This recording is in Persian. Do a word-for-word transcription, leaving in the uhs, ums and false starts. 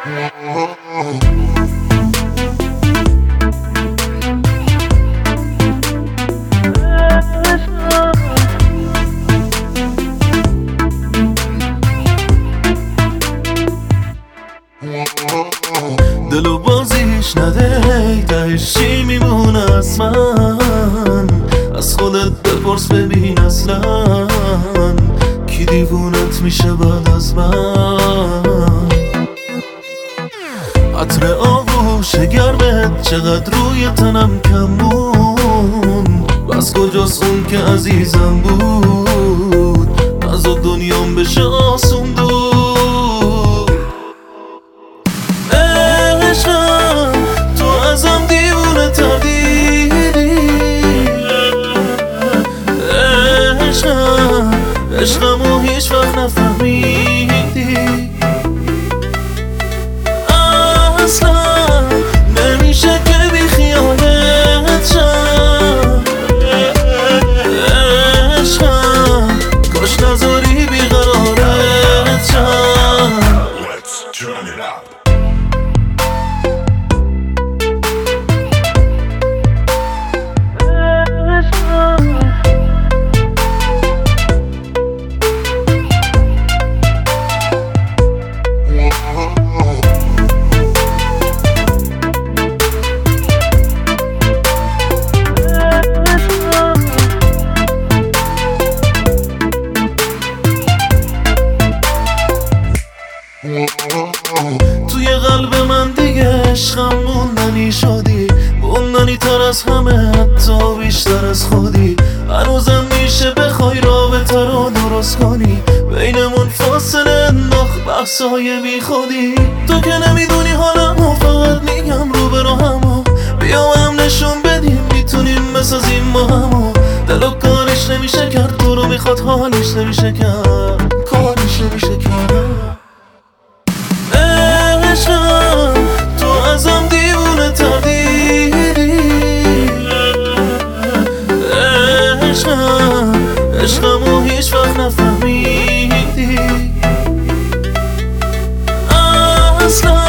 دلو بازیش نده تهش چی میمونه از من؟ از خودت بپرس ببین اصلا کی دیوونت میشه بعد از من؟ عطر آغوش گرمت چقدر روی تنم کمون، بس کجاست اون که عزیزم بود از دنیام بشه آسون دور. عشقم تو ازم دیوونه تر دیدی، عشقم عشقمو هیچ وقت نفهمیدی، اصلا نمیشه که بی خیالت شم. عشقم کاش نذاری بیقرارت شم. Let's turn it up. توی قلب من دیگه عشقم موندنی شدی، موندنی تر از همه حتی بیشتر از خودی. هنوزم میشه بخوای رابطه رو درست کنی، بینمون فاصله انداخت بحثای بی خودی. تو که نمیدونی حالمو فقط میگم رو به راهمو، بیا هم نشون بدیم میتونیم بسازیم با همو. دلو کارش نمیشه کرد، تو رو میخواد حالش نمیشه کرد، کارش نمیشه کرد. عشقم تو ازم دیوونه تر دیدی، عشقم عشقمو هیچ وقت نفهمیدی، اصلا